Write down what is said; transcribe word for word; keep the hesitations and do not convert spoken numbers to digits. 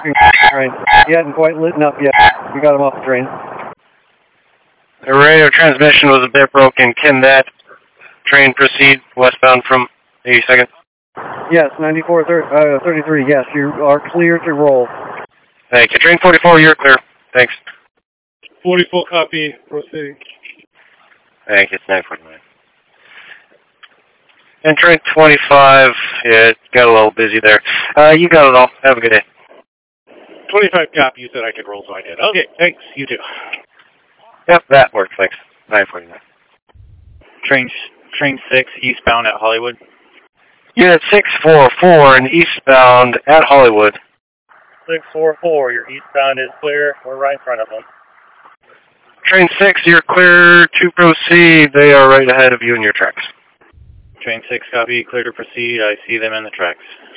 walking train. He hadn't quite lit up yet. We got him off the train. The radio transmission was a bit broken. Can that train proceed westbound from eighty-second? Yes, ninety-four thirty-three. Yes, you are clear to roll. Thank you. Train forty-four, you're clear. Thanks. forty-four, copy. Proceeding. Thank you. It's nine forty-nine. And train twenty-five, yeah, it got a little busy there. Uh, you got it all. Have a good day. twenty-five, copy. You said I could roll, so I did. Okay, thanks. You too. Yep, that works. Thanks. nine forty-nine. Train, train six, eastbound at Hollywood. Unit six four four and eastbound at Hollywood. six four four, your eastbound is clear. We're right in front of them. Train six, you're clear to proceed. They are right ahead of you in your tracks. Train six, copy. Clear to proceed. I see them in the tracks.